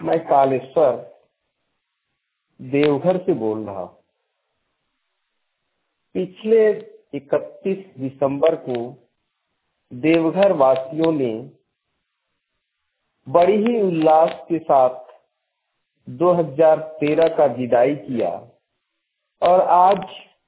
मैं कालेश्वर देवघर से बोल रहा हूँ। पिछले 31 दिसंबर को देवघर वासियों ने बड़ी ही उल्लास के साथ 2013 का विदाई किया और आज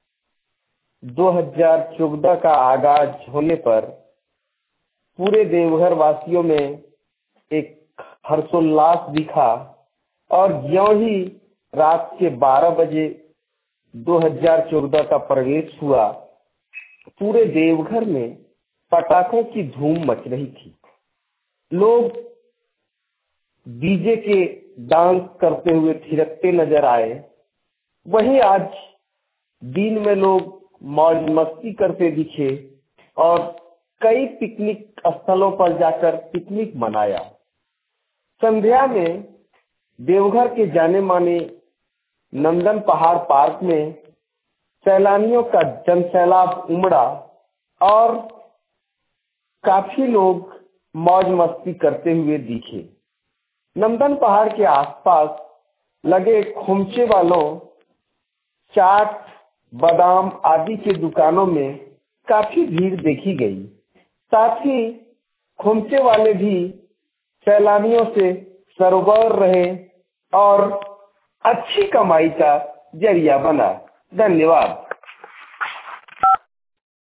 2014 का आगाज होने पर पूरे देवघर वासियों में एक हर्षोल्लास दिखा और ज्यों ही रात के 12 बजे 2014 का प्रवेश हुआ, पूरे देवघर में पटाखों की धूम मच रही थी। लोग डीजे के डांस करते हुए थिरकते नजर आए। वहीं आज दिन में लोग मौज मस्ती करते दिखे और कई पिकनिक स्थलों पर जाकर पिकनिक मनाया। संध्या में देवघर के जाने माने नंदन पहाड़ पार्क में सैलानियों का जनसैलाब उमड़ा और काफी लोग मौज मस्ती करते हुए दिखे। नंदन पहाड़ के आसपास लगे खोमचे वालों, चाट, बादाम आदि के दुकानों में काफी भीड़ देखी गई। साथ ही खोमचे वाले भी सैलानियों से सरगोर रहे और अच्छी कमाई का जरिया बना। धन्यवाद।